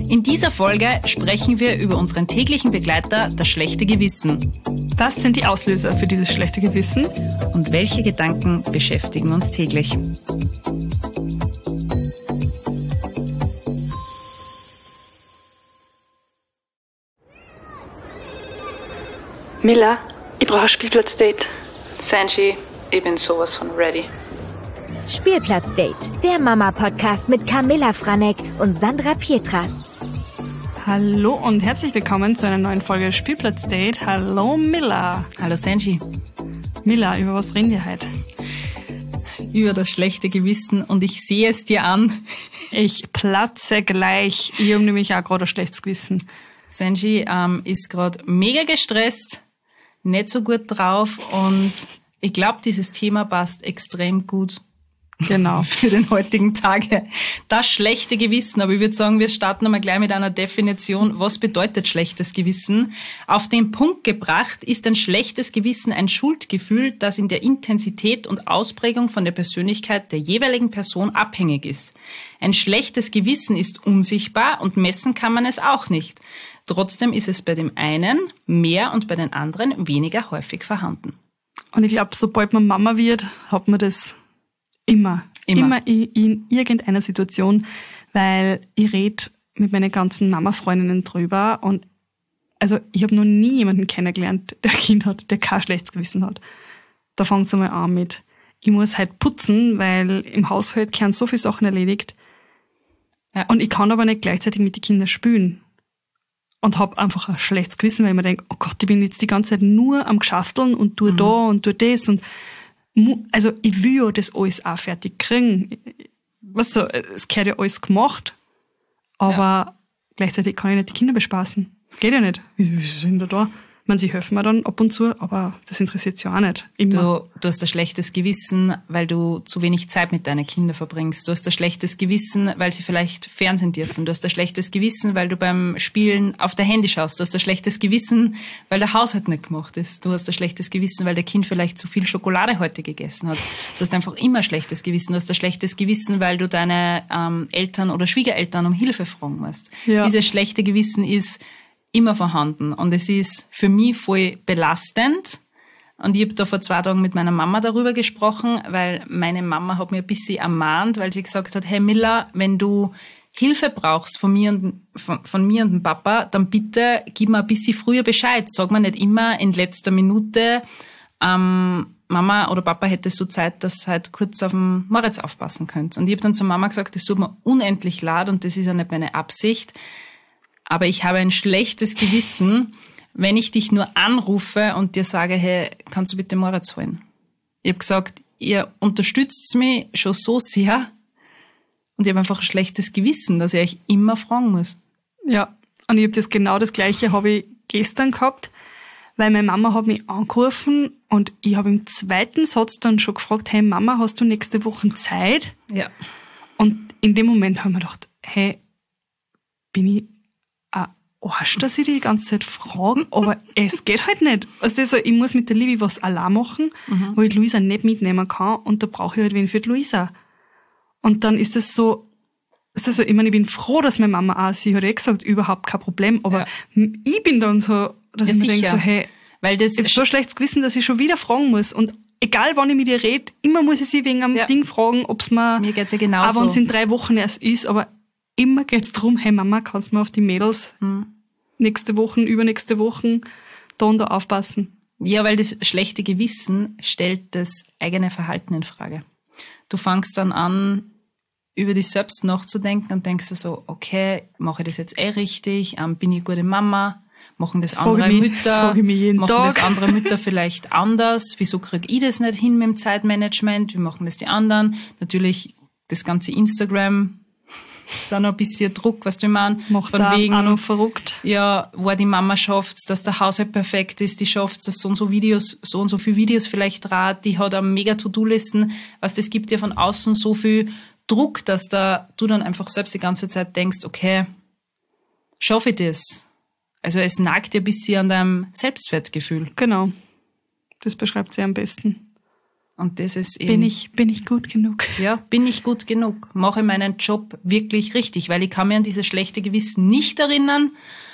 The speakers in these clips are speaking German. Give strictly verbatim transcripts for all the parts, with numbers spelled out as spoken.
In dieser Folge sprechen wir über unseren täglichen Begleiter, das schlechte Gewissen. Was sind die Auslöser für dieses schlechte Gewissen? Und welche Gedanken beschäftigen uns täglich? Miller, ich brauche ein Spielplatzdate. Sanji, ich bin sowas von ready. Spielplatzdate, der Mama-Podcast mit Camilla Franek und Sandra Pietras. Hallo und herzlich willkommen zu einer neuen Folge Spielplatzdate. Hallo Miller. Hallo Sanji. Miller, über was reden wir heute? Über das schlechte Gewissen und ich sehe es dir an. Ich platze gleich. Ich habe nämlich auch gerade ein schlechtes Gewissen. Sanji ähm, ist gerade mega gestresst, nicht so gut drauf und ich glaube, dieses Thema passt extrem gut. Genau. Für den heutigen Tag. Das schlechte Gewissen. Aber ich würde sagen, wir starten einmal gleich mit einer Definition. Was bedeutet schlechtes Gewissen? Auf den Punkt gebracht ist ein schlechtes Gewissen ein Schuldgefühl, das in der Intensität und Ausprägung von der Persönlichkeit der jeweiligen Person abhängig ist. Ein schlechtes Gewissen ist unsichtbar und messen kann man es auch nicht. Trotzdem ist es bei dem einen mehr und bei den anderen weniger häufig vorhanden. Und ich glaube, sobald man Mama wird, hat man das Immer, immer, immer in, in irgendeiner Situation, weil ich rede mit meinen ganzen Mama-Freundinnen drüber und also ich habe noch nie jemanden kennengelernt, der ein Kind hat, der kein schlechtes Gewissen hat. Da fängt es einmal an mit, ich muss halt putzen, weil im Haushalt werden so viele Sachen erledigt ja. Und ich kann aber nicht gleichzeitig mit den Kindern spielen und habe einfach ein schlechtes Gewissen, weil ich mir denke, oh Gott, ich bin jetzt die ganze Zeit nur am Geschafteln und tue mhm. da und tue das und also ich will ja das alles auch fertig kriegen. Weißt du, es gehört ja alles gemacht, aber ja. Gleichzeitig kann ich nicht die Kinder bespaßen. Das geht ja nicht. Wie sind da da? Ich meine, sie helfen mir dann ab und zu, aber das interessiert sie auch nicht. Immer. Du, du hast ein schlechtes Gewissen, weil du zu wenig Zeit mit deinen Kindern verbringst. Du hast ein schlechtes Gewissen, weil sie vielleicht Fernsehen dürfen. Du hast ein schlechtes Gewissen, weil du beim Spielen auf der Handy schaust. Du hast ein schlechtes Gewissen, weil der Haushalt nicht gemacht ist. Du hast ein schlechtes Gewissen, weil der Kind vielleicht zu viel Schokolade heute gegessen hat. Du hast einfach immer ein schlechtes Gewissen. Du hast ein schlechtes Gewissen, weil du deine ähm, Eltern oder Schwiegereltern um Hilfe fragen musst. Ja. Dieses schlechte Gewissen ist immer vorhanden und es ist für mich voll belastend und ich habe da vor zwei Tagen mit meiner Mama darüber gesprochen, weil meine Mama hat mir ein bisschen ermahnt, weil sie gesagt hat, hey Miller, wenn du Hilfe brauchst von mir und von, von mir und dem Papa, dann bitte gib mir ein bisschen früher Bescheid. Sag mir nicht immer in letzter Minute, ähm, Mama oder Papa hätte so Zeit, dass ihr halt kurz auf den Moritz aufpassen könnt. Und ich habe dann zur Mama gesagt, das tut mir unendlich leid und das ist ja nicht meine Absicht. Aber ich habe ein schlechtes Gewissen, wenn ich dich nur anrufe und dir sage, hey, kannst du bitte Moritz holen? Ich habe gesagt, ihr unterstützt mich schon so sehr und ich habe einfach ein schlechtes Gewissen, dass ich euch immer fragen muss. Ja, und ich habe das genau das Gleiche habe ich gestern gehabt, weil meine Mama hat mich angerufen und ich habe im zweiten Satz dann schon gefragt, hey Mama, hast du nächste Woche Zeit? Ja. Und in dem Moment haben wir gedacht, hey, bin ich Arsch, dass ich die ganze Zeit frage, aber es geht halt nicht. Also das, ich muss mit der Livi was allein machen, mhm. wo ich Luisa nicht mitnehmen kann und da brauche ich halt wen für die Luisa. Und dann ist das so, ist das so, ich meine, ich bin froh, dass meine Mama auch, sie hat eh gesagt, überhaupt kein Problem, aber ja. Ich bin dann so, dass ja, ich mir sicher. denke, so, hey, weil das ich habe so schlechtes Gewissen, dass ich schon wieder fragen muss und egal wann ich mit ihr rede, immer muss ich sie wegen einem ja. Ding fragen, ob es mir, mir geht's ja genauso. auch wenn es in drei Wochen erst ist, aber immer geht's drum, hey Mama, kannst du mir auf die Mädels hm. nächste Woche, übernächste Woche da und da aufpassen? Ja, weil das schlechte Gewissen stellt das eigene Verhalten in Frage. Du fängst dann an, über dich selbst nachzudenken und denkst dir so, okay, mache ich das jetzt eh richtig? Ähm, bin ich eine gute Mama? Machen das, das andere mich, Mütter? Das machen Tag. das andere Mütter vielleicht anders? Wieso kriege ich das nicht hin mit dem Zeitmanagement? Wie machen das die anderen? Natürlich das ganze Instagram ist auch noch ein bisschen Druck, was du meinst. Macht da auch noch verrückt. Ja, wo die Mama schafft's, dass der Haushalt perfekt ist, die schafft's, dass so und so Videos, so und so viele Videos vielleicht rat, die hat eine mega To-Do-Listen. Was, das gibt dir von außen so viel Druck, dass da du dann einfach selbst die ganze Zeit denkst, okay, schaffe ich das? Also es nagt dir ein bisschen an deinem Selbstwertgefühl. Genau. Das beschreibt sie am besten. Und das ist eben, bin ich, bin ich gut genug? Ja, bin ich gut genug? Mache meinen Job wirklich richtig? Weil ich kann mir an dieses schlechte Gewissen nicht erinnern,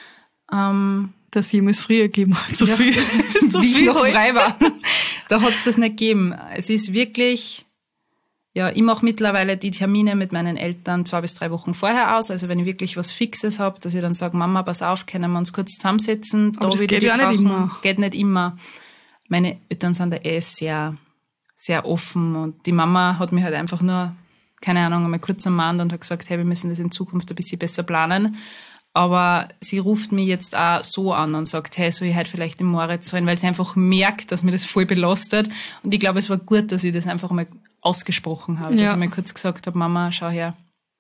ähm, dass jemals früher gegeben hat, so ja, viel, so wie viel ich noch heute. frei war. Da hat es das nicht gegeben. Es ist wirklich, ja, ich mache mittlerweile die Termine mit meinen Eltern zwei bis drei Wochen vorher aus. Also wenn ich wirklich was Fixes habe, dass ich dann sage, Mama, pass auf, können wir uns kurz zusammensetzen. Aber da das würde geht ich ja nicht brauchen. immer. Geht nicht immer. Meine Eltern sind da eh sehr, sehr offen. Und die Mama hat mich halt einfach nur, keine Ahnung, einmal kurz ermahnt und hat gesagt, hey, wir müssen das in Zukunft ein bisschen besser planen. Aber sie ruft mich jetzt auch so an und sagt, hey, soll ich heute vielleicht den Moritz holen, weil sie einfach merkt, dass mir das voll belastet. Und ich glaube, es war gut, dass ich das einfach mal ausgesprochen habe. Ja. Dass ich mal kurz gesagt habe, Mama, schau her,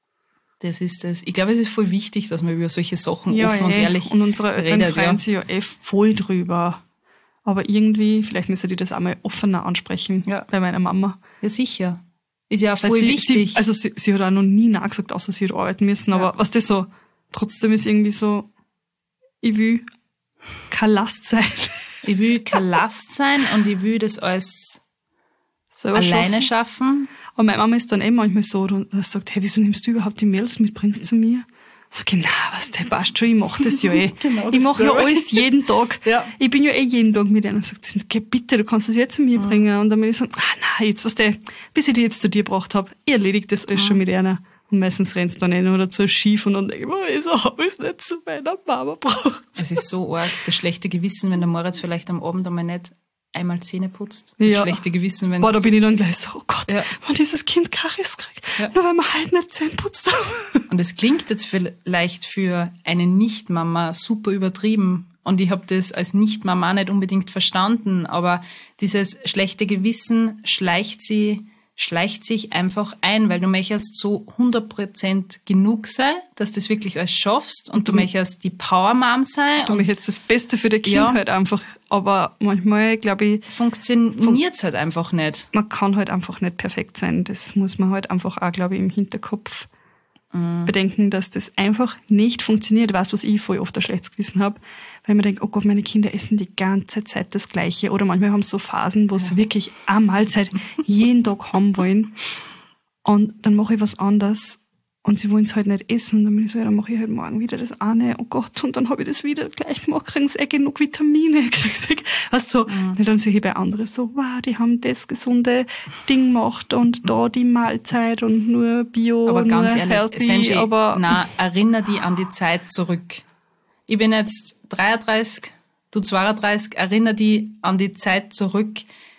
das ist das. Ich glaube, es ist voll wichtig, dass man über solche Sachen Ja, offen und eh. ehrlich Und unsere Eltern redet. freuen Ja. sich ja eh voll drüber. Aber irgendwie, vielleicht müssen die das auch mal offener ansprechen Ja. bei meiner Mama. ja, sicher. Ist ja Weil voll sie, wichtig. Sie, also sie, sie hat auch noch nie Nein gesagt, außer sie hat arbeiten müssen. Ja. Aber was das so, trotzdem ist irgendwie so, ich will kein Last sein. Ich will kein Last sein und ich will das alles Selber alleine schaffen. schaffen. Aber meine Mama ist dann eh manchmal so, und sagt, hey, wieso nimmst du überhaupt die Mails mit, bringst zu mir? Sag ich, na, was, der passt schon, ich mach das ja eh. Genau ich mache ja dasselbe. alles jeden Tag. Ja. Ich bin ja eh jeden Tag mit einer. Sagt sie, geh bitte, du kannst das jetzt zu mir Mhm. bringen. Und dann bin ich so, ah, nein, jetzt, was der, bis ich die jetzt zu dir gebracht habe, ich erledige das alles Mhm. schon mit einer. Und meistens rennst du dann eh noch dazu schief und dann denke ich mir, wieso habe ich es nicht zu meiner Mama gebracht? Es ist so arg, das schlechte Gewissen, wenn der Moritz vielleicht am Abend einmal nicht einmal Zähne putzt. Das Ja. schlechte Gewissen, wenn Boah, da bin ich dann gleich so, oh Gott, Ja. wenn dieses Kind Karies kriegt, Ja. nur weil wir halt nicht Zähne putzt haben. Und es klingt jetzt vielleicht für eine Nicht-Mama super übertrieben. Und ich habe das als Nicht-Mama nicht unbedingt verstanden. Aber dieses schlechte Gewissen schleicht sie, schleicht sich einfach ein, weil du möchtest so hundert Prozent genug sein, dass du das wirklich alles schaffst. Und du möchtest die Power-Mom sein. Du Und möchtest das Beste für das Kind Ja. halt einfach. Aber manchmal, glaube ich, funktioniert es halt einfach nicht. man kann halt einfach nicht perfekt sein. Das muss man halt einfach auch, glaube ich, im Hinterkopf Mhm. bedenken, dass das einfach nicht funktioniert. Ich weiß, was ich voll oft ein schlechtes Gewissen habe, weil ich mir denke, oh Gott, meine Kinder essen die ganze Zeit das Gleiche. Oder manchmal haben sie so Phasen, wo sie wirklich eine Mahlzeit jeden Tag haben wollen. Und dann mache ich was anderes und sie wollen es halt nicht essen. Dann bin ich so, ja, dann mache ich halt morgen wieder das eine. Oh Gott, und dann habe ich das wieder gleich gemacht. Kriegen sie eh genug Vitamine. Kriegen sie, weißt so. Mhm. Und dann sehe ich bei anderen so, wow, die haben das gesunde Ding gemacht und da die Mahlzeit und nur Bio, Aber ganz nur ehrlich, healthy. Senji, aber na, erinnere die an die Zeit zurück. Ich bin jetzt dreiunddreißig, du zweiunddreißig, erinnere die an die Zeit zurück.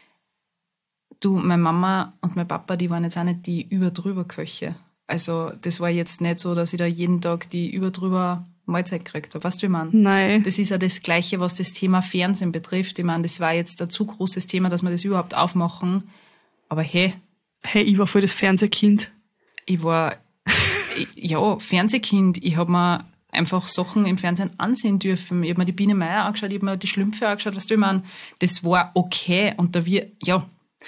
Du, meine Mama und mein Papa, die waren jetzt auch nicht die über-drüber Köche. Also das war jetzt nicht so, dass ich da jeden Tag die über-drüber Mahlzeit gekriegt habe. Weißt du, wie man? nein. Das ist ja das Gleiche, was das Thema Fernsehen betrifft. Ich meine, das war jetzt ein zu großes Thema, dass wir das überhaupt aufmachen. Aber hey, Hey, ich war voll das Fernsehkind. ich war, ich- ja, Fernsehkind. Ich habe mir einfach Sachen im Fernsehen ansehen dürfen. Ich habe mir die Biene Meier angeschaut, ich habe mir die Schlümpfe angeschaut. Weißt du, ich meine, das war okay. Und da wir, ja,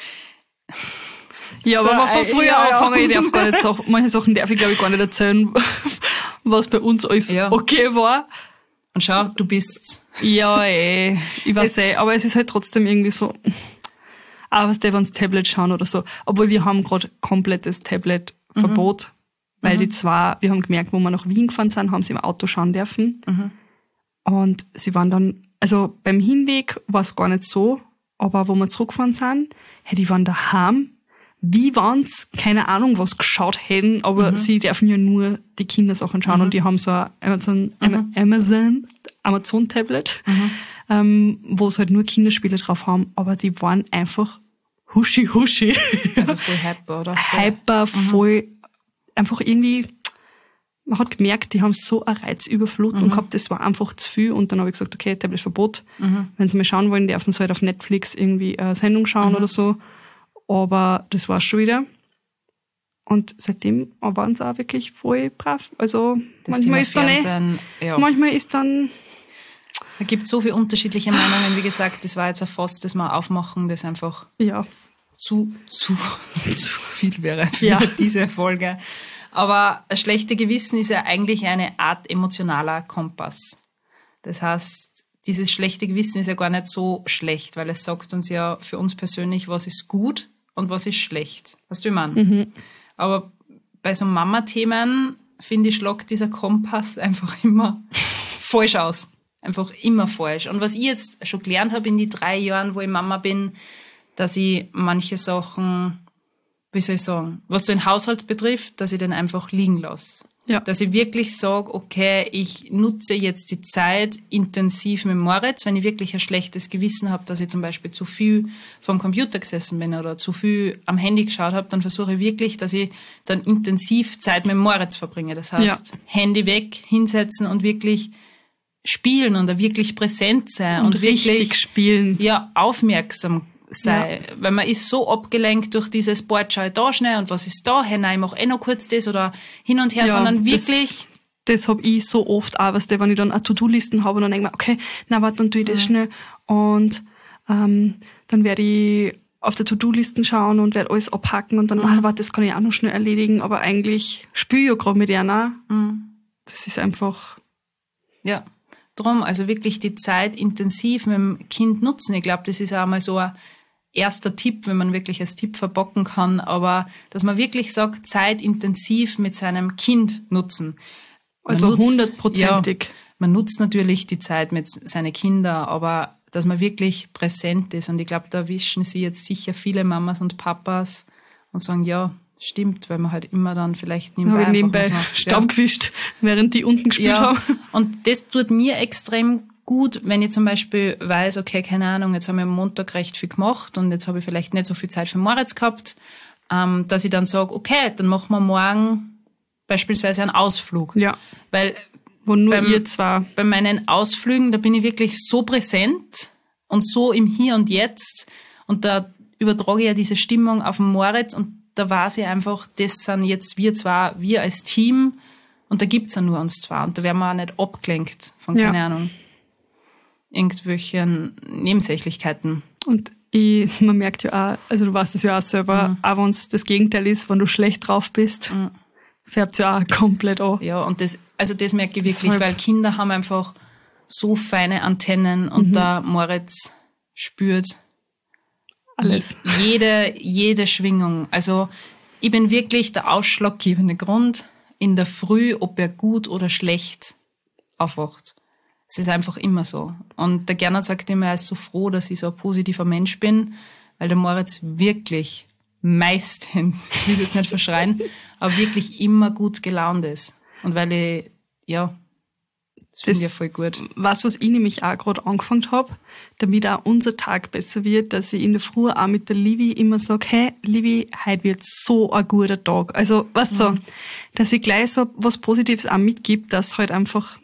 Ja, So, aber man von äh, früher ja, ja. anfangen, ich darf gar nicht sagen, manche Sachen darf ich glaube ich gar nicht erzählen, was bei uns alles Ja. okay war. und schau, du bist, Ja, eh, ich weiß Es- eh, aber es ist halt trotzdem irgendwie so, auch was die, wenn sie Tablet schauen oder so. Obwohl wir haben gerade komplettes Tablet-Verbot, weil die zwei, wir haben gemerkt, wo wir nach Wien gefahren sind, haben sie im Auto schauen dürfen. Mhm. Und sie waren dann, also beim Hinweg war es gar nicht so, aber wo wir zurückgefahren sind, hey, die waren daheim. Wie waren's? Keine Ahnung, was geschaut hätten, aber sie dürfen ja nur die Kindersachen schauen und die haben so ein Amazon, Am- Amazon, Amazon Tablet, ähm, wo es halt nur Kinderspiele drauf haben, aber die waren einfach huschi huschi, also voll hyper, oder? hyper, voll, einfach irgendwie, man hat gemerkt, die haben so eine Reizüberflutung gehabt, das war einfach zu viel und dann habe ich gesagt, okay, Tabletverbot. Mhm. Wenn sie mal schauen wollen, dürfen sie halt auf Netflix irgendwie eine Sendung schauen oder so. Aber das war's schon wieder. Und seitdem waren sie auch wirklich voll brav. Also Das manchmal Thema ist dann eh, Fernsehen, ja. manchmal ist dann, Da gibt so viele unterschiedliche Meinungen. Wie gesagt, das war jetzt ein Fass, das wir aufmachen, das einfach ja, zu, zu, zu viel wäre für Ja. diese Folge. Aber das schlechte Gewissen ist ja eigentlich eine Art emotionaler Kompass. Das heißt, dieses schlechte Gewissen ist ja gar nicht so schlecht, weil es sagt uns ja für uns persönlich, was ist gut und was ist schlecht. Weißt du, wie ich meine? Mhm. Aber bei so Mama-Themen, finde ich, schlagt dieser Kompass einfach immer falsch aus. Einfach immer falsch. Und was ich jetzt schon gelernt habe in die drei Jahren, wo ich Mama bin, dass ich manche Sachen, wie soll ich sagen, was so den Haushalt betrifft, dass ich den einfach liegen lasse. Ja. Dass ich wirklich sage, okay, ich nutze jetzt die Zeit intensiv mit Moritz, wenn ich wirklich ein schlechtes Gewissen habe, dass ich zum Beispiel zu viel vom Computer gesessen bin oder zu viel am Handy geschaut habe, dann versuche ich wirklich, dass ich dann intensiv Zeit mit Moritz verbringe. Das heißt, ja. Handy weg, hinsetzen und wirklich spielen und da wirklich präsent sein und, und richtig wirklich spielen. Ja, aufmerksam sei, ja. Weil man ist so abgelenkt durch dieses Board, schau ich da schnell und was ist da, hey, nein, ich mach eh noch kurz das oder hin und her, ja, sondern wirklich... Das, das hab ich so oft auch, weißt du, wenn ich dann eine To-Do-Listen habe und dann denke ich mir, okay, na warte, dann tue ich das ja. schnell und ähm, dann werde ich auf der To-Do-Listen schauen und werde alles abhacken und dann, mhm. ah, warte, das kann ich auch noch schnell erledigen, aber eigentlich spüre ich ja gerade mit einer. Mhm. Das ist einfach... Ja, drum, also wirklich die Zeit intensiv mit dem Kind nutzen. Ich glaube, das ist auch mal so ein erster Tipp, wenn man wirklich als Tipp verbocken kann, aber dass man wirklich sagt, Zeit intensiv mit seinem Kind nutzen. Man also hundertprozentig. Ja, man nutzt natürlich die Zeit mit seinen Kindern, aber dass man wirklich präsent ist. Und ich glaube, da wischen sie jetzt sicher viele Mamas und Papas und sagen, ja, stimmt, weil man halt immer dann vielleicht nebenbei, ich nebenbei Staub ja. gewischt, während die unten gespielt ja. haben. Und das tut mir extrem gut, wenn ich zum Beispiel weiß, okay, keine Ahnung, jetzt haben wir am Montag recht viel gemacht und jetzt habe ich vielleicht nicht so viel Zeit für Moritz gehabt, ähm, dass ich dann sage, okay, dann machen wir morgen beispielsweise einen Ausflug. Ja. Weil wo nur beim, ihr zwar. Bei meinen Ausflügen, da bin ich wirklich so präsent und so im Hier und Jetzt und da übertrage ich ja diese Stimmung auf den Moritz und da weiß ich einfach, das sind jetzt wir zwei, wir als Team und da gibt's ja nur uns zwei und da werden wir auch nicht abgelenkt von, keine ja. Ahnung, irgendwelchen Nebensächlichkeiten. Und ich, man merkt ja auch, also du weißt das ja auch selber, mhm. auch wenn es das Gegenteil ist, wenn du schlecht drauf bist, mhm. färbt ja auch komplett an. Ja, und das, also das merke ich wirklich, Deshalb. Weil Kinder haben einfach so feine Antennen und mhm. der Moritz spürt alles. Jede, jede Schwingung. Also ich bin wirklich der ausschlaggebende Grund in der Früh, ob er gut oder schlecht aufwacht. Es ist einfach immer so. Und der Gernot sagt immer, er ist so froh, dass ich so ein positiver Mensch bin, weil der Moritz wirklich meistens, ich will jetzt nicht verschreien, aber wirklich immer gut gelaunt ist. Und weil ich, ja, das finde ich ja voll gut. Was, was ich nämlich auch gerade angefangen habe, damit auch unser Tag besser wird, dass ich in der Früh auch mit der Livi immer sage, hey, Livi, heute wird so ein guter Tag. Also, weißt du, mhm. so, dass ich gleich so was Positives auch mitgibt, dass halt einfach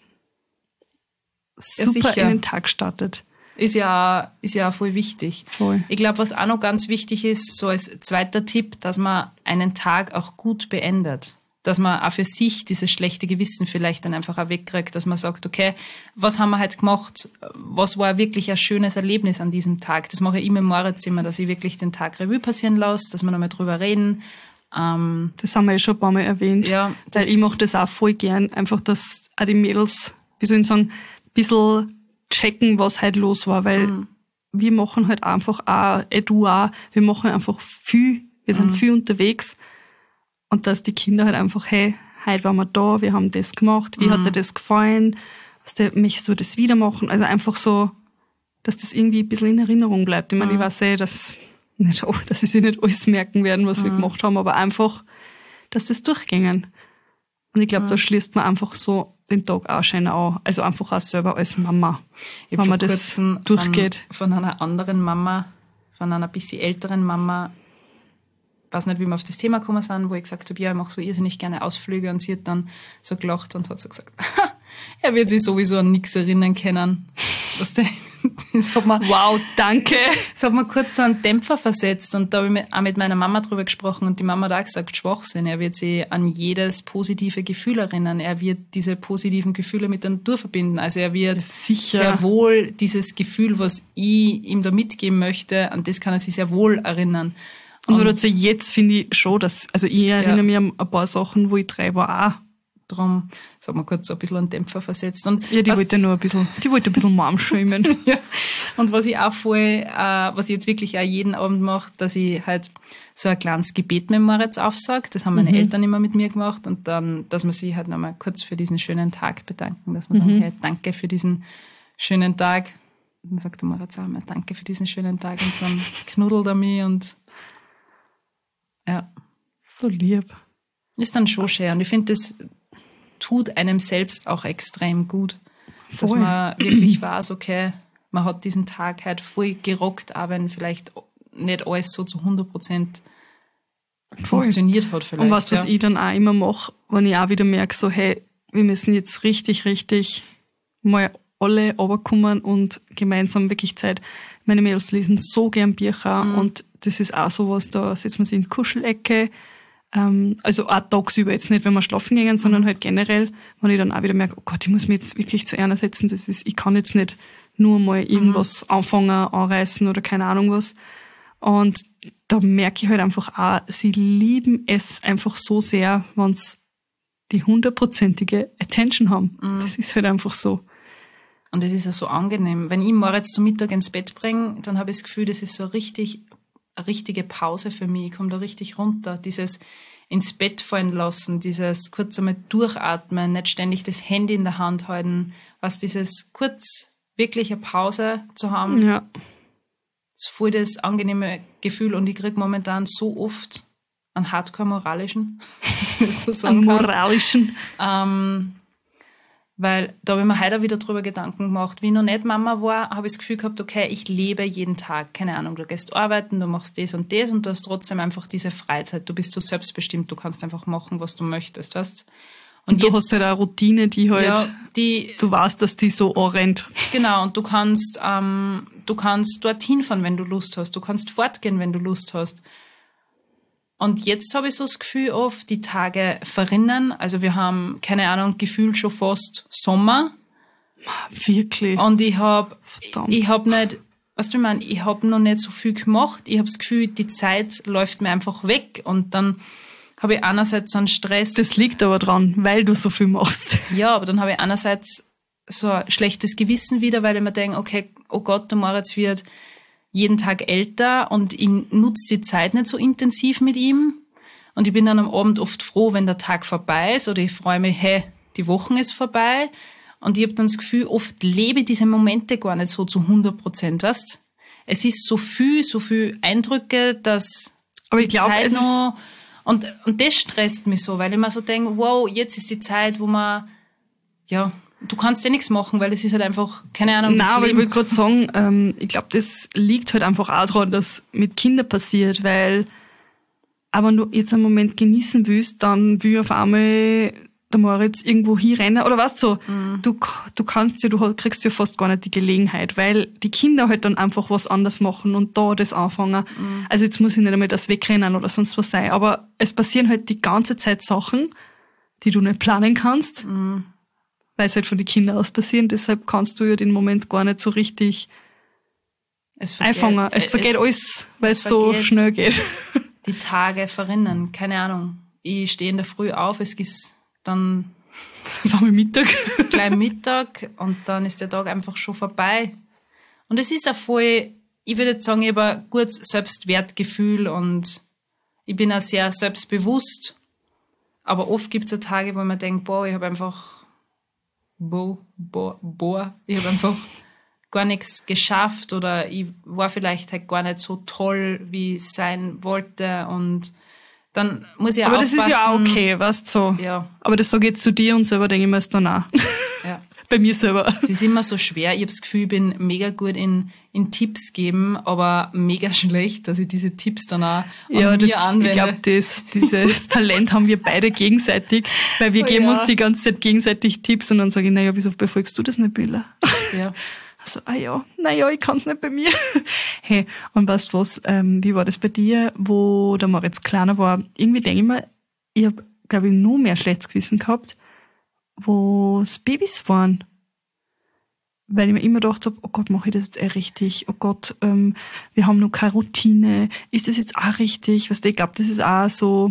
super ja, in den Tag startet. Ist ja, ist ja auch voll wichtig. Voll. Ich glaube, was auch noch ganz wichtig ist, so als zweiter Tipp, dass man einen Tag auch gut beendet. Dass man auch für sich dieses schlechte Gewissen vielleicht dann einfach auch wegkriegt, dass man sagt, okay, was haben wir heute gemacht? Was war wirklich ein schönes Erlebnis an diesem Tag? Das mache ich immer im Moritz immer, dass ich wirklich den Tag Revue passieren lasse, dass wir nochmal drüber reden. Ähm, das haben wir ja schon ein paar Mal erwähnt. Ja, weil ich mache das auch voll gern, einfach, dass auch die Mädels, wie soll ich sagen, ein bisschen checken, was heute los war, weil mhm. wir machen halt einfach auch, eh du auch, wir machen einfach viel, wir sind mhm. viel unterwegs. Und dass die Kinder halt einfach, hey, heute waren wir da, wir haben das gemacht, wie mhm. hat dir das gefallen, was der, möchtest du das wieder machen? Also einfach so, dass das irgendwie ein bisschen in Erinnerung bleibt. Ich meine, mhm. ich weiß eh, dass, nicht, oh, dass sie sich nicht alles merken werden, was mhm. wir gemacht haben, aber einfach, dass das durchgängen. Und ich glaube, mhm. da schließt man einfach so den Tag auch schön an. Also einfach auch selber als Mama, ich wenn man das durchgeht. Von, von einer anderen Mama, von einer bisschen älteren Mama, ich weiß nicht, wie wir auf das Thema gekommen sind, wo ich gesagt habe, ja, ich mache so irrsinnig gerne Ausflüge und sie hat dann so gelacht und hat so gesagt, er wird sich sowieso an nichts erinnern können. Das, das hat man, wow, danke. Das hat mir kurz so einen Dämpfer versetzt und da habe ich auch mit meiner Mama drüber gesprochen und die Mama hat auch gesagt, Schwachsinn, er wird sich an jedes positive Gefühl erinnern, er wird diese positiven Gefühle mit der Natur verbinden, also er wird Sicher. sehr wohl dieses Gefühl, was ich ihm da mitgeben möchte, an das kann er sich sehr wohl erinnern. Und, und nur dazu jetzt finde ich schon, dass, also ich erinnere ja. mich an ein paar Sachen, wo ich drei war, auch Drum, das hat mir kurz so ein bisschen einen Dämpfer versetzt. Und ja, die was, wollte nur ein bisschen, die wollte ein bisschen Mom schämen. ja. Und was ich auch voll, äh, was ich jetzt wirklich auch jeden Abend mache, dass ich halt so ein kleines Gebet mit Moritz aufsage. Das haben meine mhm. Eltern immer mit mir gemacht. Und dann, dass man sich halt nochmal kurz für diesen schönen Tag bedanken, dass man mhm. sagen, hey, danke für diesen schönen Tag. Und dann sagt der Moritz auch mal, danke für diesen schönen Tag. Und dann knuddelt er mich und ja. So lieb. Ist dann schon schön. Und ich finde, das tut einem selbst auch extrem gut. Voll. Dass man wirklich weiß, okay, man hat diesen Tag halt voll gerockt, auch wenn vielleicht nicht alles so zu hundert Prozent funktioniert hat vielleicht. Und was, ja. was ich dann auch immer mache, wenn ich auch wieder merke, so, hey, wir müssen jetzt richtig, richtig mal alle runterkommen und gemeinsam wirklich Zeit. Meine Mädels lesen so gern Bücher mhm. und das ist auch sowas, da setzt man sich in die Kuschelecke. Ähm, also auch tagsüber jetzt nicht, wenn wir schlafen gehen, sondern halt generell, wenn ich dann auch wieder merke, oh Gott, ich muss mich jetzt wirklich zu einer setzen, das ist, ich kann jetzt nicht nur mal irgendwas mhm. anfangen, anreißen oder keine Ahnung was. Und da merke ich halt einfach auch, sie lieben es einfach so sehr, wenn sie die hundertprozentige Attention haben. Mhm. Das ist halt einfach so. Und das ist ja so angenehm. Wenn ich Moritz zum Mittag ins Bett bringe, dann habe ich das Gefühl, das ist so richtig, eine richtige Pause für mich. Ich komme da richtig runter. Dieses ins Bett fallen lassen, dieses kurz einmal durchatmen, nicht ständig das Handy in der Hand halten, was dieses kurz wirklich eine Pause zu haben. Ja. Das ist voll das angenehme Gefühl und ich kriege momentan so oft einen Hardcore-moralischen, so sagen einen moralischen. Ähm, weil da habe ich mir heute auch wieder drüber Gedanken gemacht. Wie ich noch nicht Mama war, habe ich das Gefühl gehabt, okay, ich lebe jeden Tag. Keine Ahnung, du gehst arbeiten, du machst das und das und du hast trotzdem einfach diese Freizeit. Du bist so selbstbestimmt, du kannst einfach machen, was du möchtest, weißt? Und, und du jetzt, hast halt eine Routine, die halt, ja, die, du weißt, dass die so anrennt. Genau, und du kannst, ähm, du kannst dorthin fahren, wenn du Lust hast. Du kannst fortgehen, wenn du Lust hast. Und jetzt habe ich so das Gefühl oft, die Tage verrinnen. Also wir haben, keine Ahnung, gefühlt schon fast Sommer. Wirklich? Und ich habe, ich habe nicht, weißt du, ich meine, ich habe noch nicht so viel gemacht. Ich habe das Gefühl, die Zeit läuft mir einfach weg und dann habe ich einerseits so einen Stress. Das liegt aber dran, weil du so viel machst. Ja, aber dann habe ich einerseits so ein schlechtes Gewissen wieder, weil ich mir denke, okay, oh Gott, der Moritz wird jeden Tag älter und ich nutze die Zeit nicht so intensiv mit ihm. Und ich bin dann am Abend oft froh, wenn der Tag vorbei ist oder ich freue mich, hey, die Woche ist vorbei. Und ich habe dann das Gefühl, oft lebe ich diese Momente gar nicht so zu hundert Prozent, weißt? Es ist so viel, so viel Eindrücke, dass aber die ich glaub, Zeit es noch... Und, und das stresst mich so, weil ich mir so denke, wow, jetzt ist die Zeit, wo man, ja, du kannst ja nichts machen, weil es ist halt einfach, keine Ahnung, Nein, aber ich will gerade sagen, ähm, ich glaube, das liegt halt einfach auch daran, dass mit Kindern passiert, weil, aber wenn du jetzt einen Moment genießen willst, dann will auf einmal der Moritz irgendwo hinrennen, oder weißt du, so, mhm. du, du kannst ja, du kriegst ja fast gar nicht die Gelegenheit, weil die Kinder halt dann einfach was anderes machen und da das anfangen. Mhm. Also jetzt muss ich nicht einmal das wegrennen oder sonst was sein, aber es passieren halt die ganze Zeit Sachen, die du nicht planen kannst, mhm. weil es halt von den Kindern aus passieren, deshalb kannst du ja den Moment gar nicht so richtig es vergeht, einfangen. Es vergeht es, alles, weil es, es so schnell geht. Die Tage verrinnen, keine Ahnung. Ich stehe in der Früh auf, es ist dann war wir Mittag. gleich Mittag und dann ist der Tag einfach schon vorbei. Und es ist auch voll, ich würde jetzt sagen, ich habe ein gutes Selbstwertgefühl und ich bin auch sehr selbstbewusst. Aber oft gibt es auch Tage, wo man denkt, boah, ich habe einfach, boah, boah, boah, ich habe einfach gar nichts geschafft oder ich war vielleicht halt gar nicht so toll, wie ich sein wollte und dann muss ich auch aber aufpassen. Das ist ja auch okay, weißt du, so. Ja. Aber das sage ich jetzt zu dir und selber denke ich mir es dann auch. Ja. Bei mir selber. Es ist immer so schwer. Ich habe das Gefühl, ich bin mega gut in, in Tipps geben, aber mega schlecht, dass ich diese Tipps dann auch an ja, mir das, anwende. Ich glaube, das, dieses Talent haben wir beide gegenseitig, weil wir oh, geben ja. uns die ganze Zeit gegenseitig Tipps und dann sage ich, naja, wieso befolgst du das nicht, Billa? Ja. Also, ah ja, naja, ich kann's nicht bei mir. Hey, und weißt du was, ähm, wie war das bei dir, wo der Moritz kleiner war? Irgendwie denke ich mir, ich habe, glaube ich, noch mehr schlechtes Gewissen gehabt, wo es Babys waren. Weil ich mir immer gedacht habe, oh Gott, mache ich das jetzt eh richtig? Oh Gott, ähm, wir haben noch keine Routine. Ist das jetzt auch richtig? Weißt du, ich glaube, das ist auch so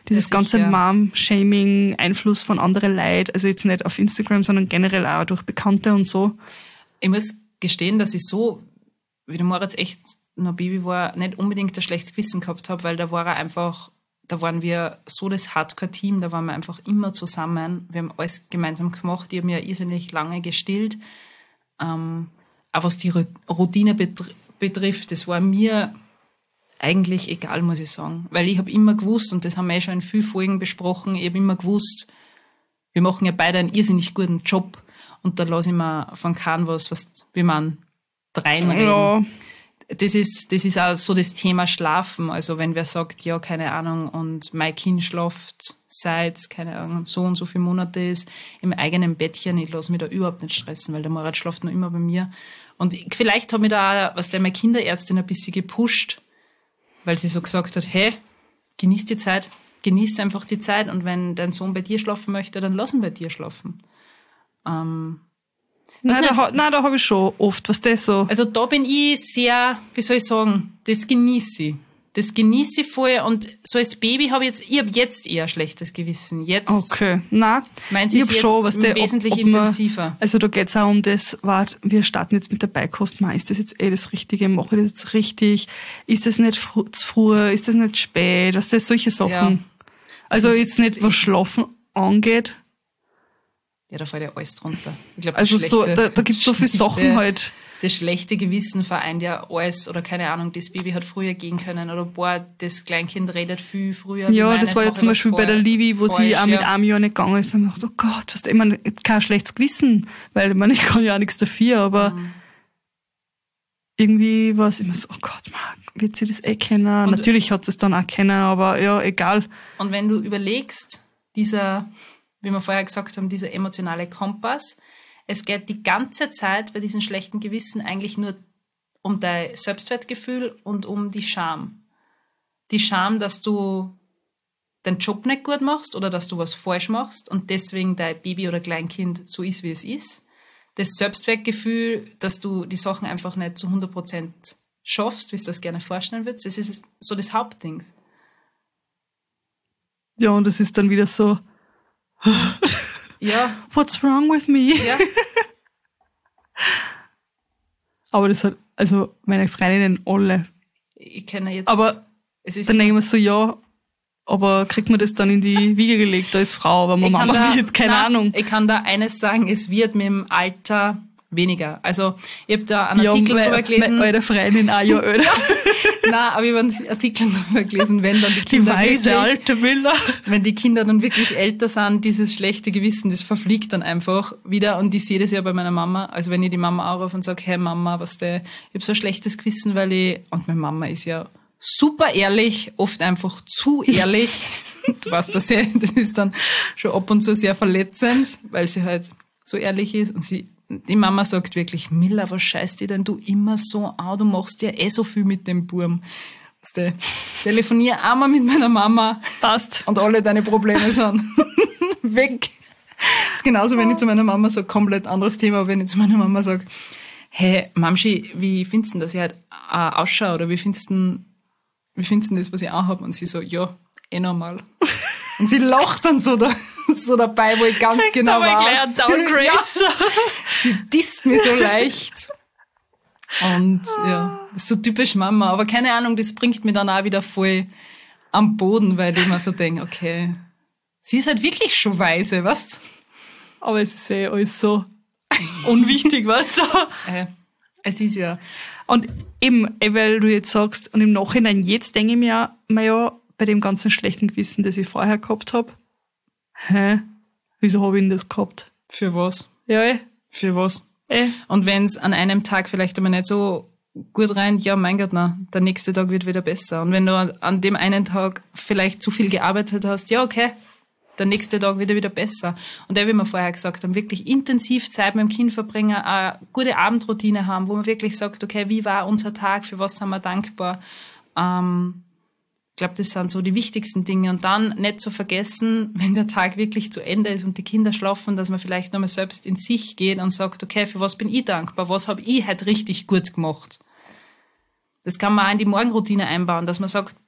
dieses ja, ganze Mom-Shaming, Einfluss von anderen Leuten, also jetzt nicht auf Instagram, sondern generell auch durch Bekannte und so. Ich muss gestehen, dass ich so, wie der Moritz echt noch Baby war, nicht unbedingt ein schlechtes Gewissen gehabt habe, weil da war er einfach, da waren wir so das Hardcore-Team, da waren wir einfach immer zusammen. Wir haben alles gemeinsam gemacht. Ich habe mir irrsinnig lange gestillt. Ähm, auch was die Routine betr- betrifft, das war mir eigentlich egal, muss ich sagen. Weil ich habe immer gewusst, und das haben wir ja schon in vielen Folgen besprochen, ich habe immer gewusst, wir machen ja beide einen irrsinnig guten Job und da lasse ich mir von keinem was, was wie man reinreden. Ja. Das ist, das ist auch so das Thema Schlafen. Also wenn wer sagt, ja, keine Ahnung, und mein Kind schlaft seit, keine Ahnung, so und so viele Monate ist im eigenen Bettchen, ich lasse mich da überhaupt nicht stressen, weil der Moritz schlaft noch immer bei mir. Und ich, vielleicht habe ich da auch, was der meine Kinderärztin ein bisschen gepusht, weil sie so gesagt hat, hey, genieß die Zeit, genieß einfach die Zeit und wenn dein Sohn bei dir schlafen möchte, dann lass ihn bei dir schlafen. Ähm, Nein, da, nein, da habe ich schon oft, was das so. Also da bin ich sehr, wie soll ich sagen, das genieße ich. Das genieße ich voll und so als Baby habe ich jetzt, ich habe jetzt eher schlechtes Gewissen. Jetzt. Okay, nein. Meins ist jetzt schon, was der, wesentlich ob, ob man, intensiver. Also da geht's auch um das, warte, wir starten jetzt mit der Beikost, man, ist das jetzt eh das Richtige, mache ich das jetzt richtig, ist das nicht fr- zu früh, ist das nicht spät, was das, solche Sachen. Ja. Also das jetzt nicht, was Schlafen angeht. Ja, da fällt ja alles drunter. Ich glaub, also so, da, da gibt's so viele Sachen halt. Das schlechte Gewissen vereint ja alles, oder keine Ahnung, das Baby hat früher gehen können, oder boah, das Kleinkind redet viel früher. Ja, meines, das war ja zum Beispiel bei der Livi, wo falsch, sie auch mit ja. einem Jahr nicht gegangen ist, und ich dachte, oh Gott, hast du immer kein schlechtes Gewissen, weil ich meine, ich kann ja auch nichts dafür, aber mhm. irgendwie war es immer so, oh Gott, man, wird sie das eh kennen? Und natürlich hat sie es dann auch kennen, aber ja, egal. Und wenn du überlegst, dieser, wie wir vorher gesagt haben, dieser emotionale Kompass, es geht die ganze Zeit bei diesem schlechten Gewissen eigentlich nur um dein Selbstwertgefühl und um die Scham. Die Scham, dass du deinen Job nicht gut machst oder dass du was falsch machst und deswegen dein Baby oder Kleinkind so ist, wie es ist. Das Selbstwertgefühl, dass du die Sachen einfach nicht zu hundert Prozent schaffst, wie du das gerne vorstellen würdest, das ist so das Hauptding. Ja, und es ist dann wieder so... Ja. What's wrong with me? Ja. Aber das hat, also meine Freundinnen alle. Ich kenne jetzt. Aber es ist dann denke ich mir so, ja, aber kriegt man das dann in die Wiege gelegt als Frau, aber meine Mama da, wird, keine nein, Ahnung. Ich kann da eines sagen, es wird mit dem Alter weniger. Also ich habe da einen ja, Artikel mein, drüber gelesen. Meine Freundin auch ja älter. Nein, aber ich habe einen Artikel drüber gelesen, wenn dann die Kinder die weise wirklich, alte Miller. wenn die Kinder dann wirklich älter sind, dieses schlechte Gewissen, das verfliegt dann einfach wieder. Und ich sehe das ja bei meiner Mama. Also wenn ich die Mama anrufe und sage, hey Mama, was der, ich habe so ein schlechtes Gewissen, weil ich, und meine Mama ist ja super ehrlich, oft einfach zu ehrlich. Du weißt das ja, das ist dann schon ab und zu sehr verletzend, weil sie halt so ehrlich ist und sie, die Mama sagt wirklich, Milla, was scheißt dir denn du immer so an? Du machst ja eh so viel mit dem Burm. Weißt du, telefonier einmal mit meiner Mama. Passt. Und alle deine Probleme sind weg. Das ist genauso, wenn ich zu meiner Mama sage, komplett anderes Thema, wenn ich zu meiner Mama sage, hey, Mamschi, wie findest du, dass ich halt äh, ausschaue? Oder wie findest du, wie findest du das, was ich anhabe? Und sie so, ja, eh normal. Und sie lacht dann so, da, so dabei, wo ich ganz genau weiß. Downgrade. Ja, sie disst mich so leicht. Und ja, das ist so typisch Mama. Aber keine Ahnung, das bringt mich dann auch wieder voll am Boden, weil ich mir so denke, okay, sie ist halt wirklich schon weise, weißt du? Aber es ist eh alles so unwichtig, weißt du? Äh, es ist ja. Und eben, weil du jetzt sagst, und im Nachhinein, jetzt denke ich mir ja, bei dem ganzen schlechten Gewissen, das ich vorher gehabt habe, hä? Wieso habe ich denn das gehabt? Für was? Ja, eh. Für was? Eh. Und wenn es an einem Tag vielleicht einmal nicht so gut rein, ja, mein Gott, na, der nächste Tag wird wieder besser. Und wenn du an dem einen Tag vielleicht zu viel gearbeitet hast, ja, okay, der nächste Tag wird wieder besser. Und wie wir vorher gesagt haben, wirklich intensiv Zeit mit dem Kind verbringen, eine gute Abendroutine haben, wo man wirklich sagt, okay, wie war unser Tag, für was sind wir dankbar? Ähm, Ich glaube, das sind so die wichtigsten Dinge. Und dann nicht zu vergessen, wenn der Tag wirklich zu Ende ist und die Kinder schlafen, dass man vielleicht nochmal selbst in sich geht und sagt, okay, für was bin ich dankbar? Was habe ich heute richtig gut gemacht? Das kann man auch in die Morgenroutine einbauen, dass man sagt,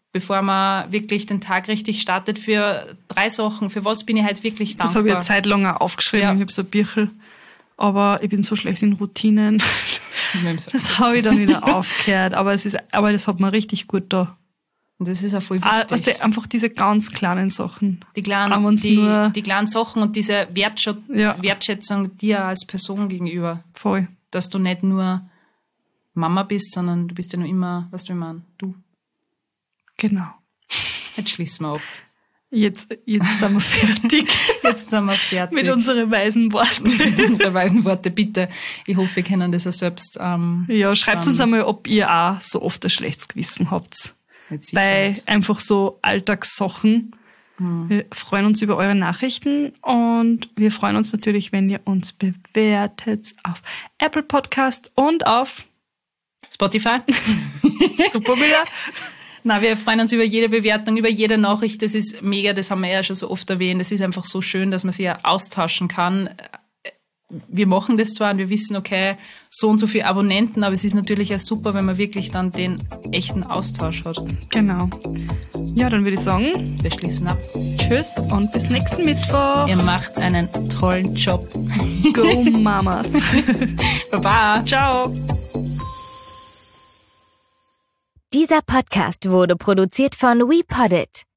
bevor man wirklich den Tag richtig startet, für drei Sachen. Für was bin ich halt wirklich dankbar? Das habe ich eine Zeit lang auch aufgeschrieben. Ja. Ich habe so ein Büchel. Aber ich bin so schlecht in Routinen. Das habe ich dann wieder aufgehört. Aber es ist, aber das hat mir richtig gut da. Und das ist auch voll wichtig. Ah, weißt du, einfach diese ganz kleinen Sachen. Die kleinen, die, nur die kleinen Sachen und diese Wertschätzung, ja. Wertschätzung dir als Person gegenüber. Voll. Dass du nicht nur Mama bist, sondern du bist ja nur immer, was du immer, du. Genau. Jetzt schließen wir ab. Jetzt, jetzt sind wir fertig. Jetzt sind wir fertig. Mit unseren weisen Worten. Mit unseren weisen Worte, bitte. Ich hoffe, wir können das ja selbst. Ähm, ja, schreibt uns einmal, ob ihr auch so oft ein schlechtes Gewissen habt. Bei einfach so Alltagssachen. Hm. Wir freuen uns über eure Nachrichten und wir freuen uns natürlich, wenn ihr uns bewertet auf Apple Podcast und auf Spotify. Super wieder. Na, wir freuen uns über jede Bewertung, über jede Nachricht. Das ist mega, das haben wir ja schon so oft erwähnt. Es ist einfach so schön, dass man sich ja austauschen kann. Wir machen das zwar und wir wissen, okay, so und so viele Abonnenten, aber es ist natürlich auch super, wenn man wirklich dann den echten Austausch hat. Genau. Ja, dann würde ich sagen, wir schließen ab. Tschüss und bis nächsten Mittwoch. Ihr macht einen tollen Job. Go Mamas. Baba. Ciao. Dieser Podcast wurde produziert von WePoddit.